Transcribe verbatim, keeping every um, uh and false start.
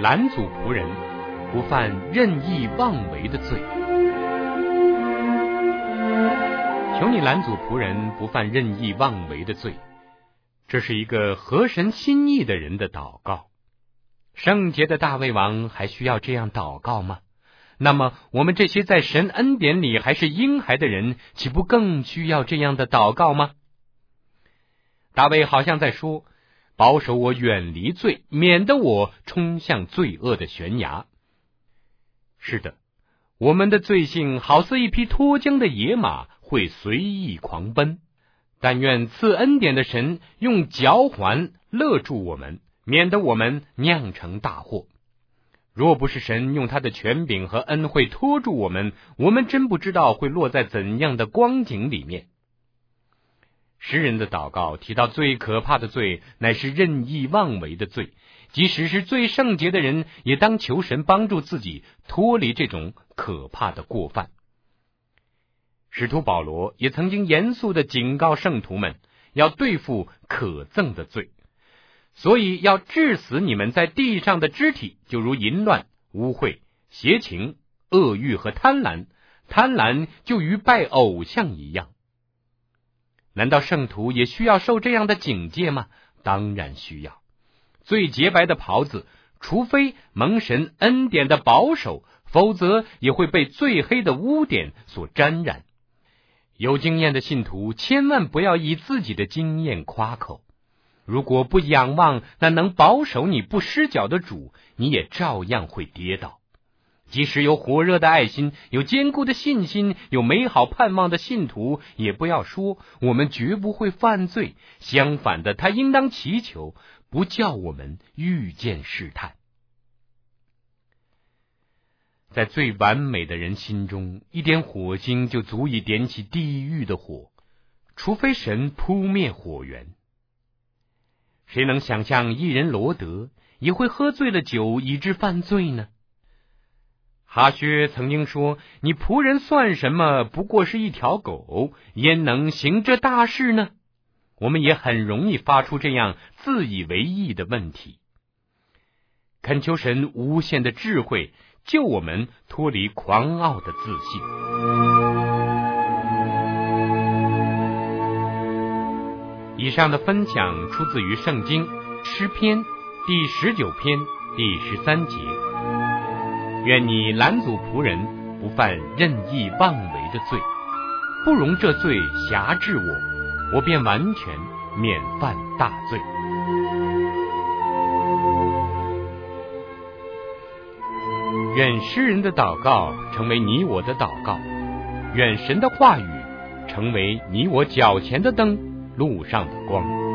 拦阻仆人不犯任意妄为的罪。求你拦阻仆人不犯任意妄为的罪。这是一个合神心意的人的祷告。圣洁的大卫王还需要这样祷告吗？那么我们这些在神恩典里还是婴孩的人，岂不更需要这样的祷告吗？大卫好像在说，保守我远离罪，免得我冲向罪恶的悬崖。是的，我们的罪性好似一匹脱缰的野马，会随意狂奔。但愿赐恩典的神用嚼环勒住我们，免得我们酿成大祸。若不是神用他的权柄和恩惠拖住我们，我们真不知道会落在怎样的光景里面。诗人的祷告提到最可怕的罪乃是任意妄为的罪，即使是最圣洁的人，也当求神帮助自己脱离这种可怕的过犯。使徒保罗也曾经严肃地警告圣徒们，要对付可憎的罪，所以要治死你们在地上的肢体，就如淫乱、污秽、邪情、恶欲和贪婪，贪婪就与拜偶像一样。难道圣徒也需要受这样的警戒吗？当然需要。最洁白的袍子，除非蒙神恩典的保守，否则也会被最黑的污点所沾染。有经验的信徒千万不要以自己的经验夸口，如果不仰望那能保守你不失脚的主，你也照样会跌倒。即使有火热的爱心，有坚固的信心，有美好盼望的信徒，也不要说我们绝不会犯罪，相反的，他应当祈求不叫我们遇见试探。在最完美的人心中，一点火星就足以点起地狱的火，除非神扑灭火源。谁能想象一人罗德也会喝醉了酒以致犯罪呢？哈薛曾经说，你仆人算什么，不过是一条狗，焉能行这大事呢？我们也很容易发出这样自以为意的问题。恳求神无限的智慧，救我们脱离狂傲的自信。以上的分享出自于圣经诗篇第十九篇第十三节。愿你拦阻仆人不犯任意妄为的罪，不容这罪辖制我，我便完全免犯大罪。愿诗人的祷告成为你我的祷告，愿神的话语成为你我脚前的灯，路上的光。